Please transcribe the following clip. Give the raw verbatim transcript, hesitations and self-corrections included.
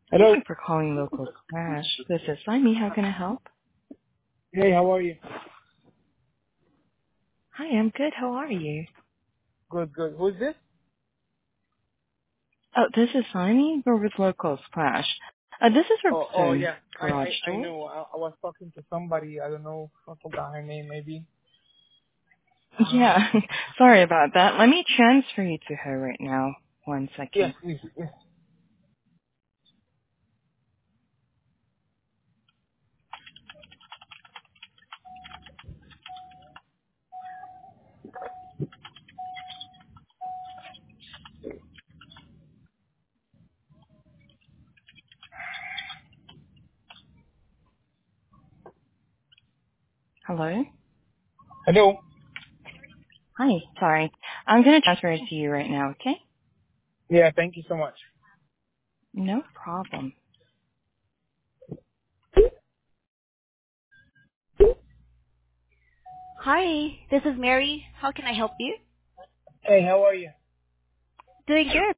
Thank Hello. you for calling Local Crash. This is Amy. How can I help? Hey, how are you? Hi, I'm good. How are you? Good, good. Who's this? Oh, this is Amy. We're with Local Crash. Uh, this is Oh, oh Robertson yeah. I, Garage I, I Door. know. I, I was talking to somebody. I don't know. I forgot her name. Maybe. Uh, Yeah, sorry about that. Let me transfer you to her right now. One yes, second. please. Yes. Hello? Hello. Hi, sorry. I'm going to transfer it to you right now, okay? Yeah. Thank you so much. No problem. Hi, this is Mary. How can I help you? Hey, how are you? Doing good.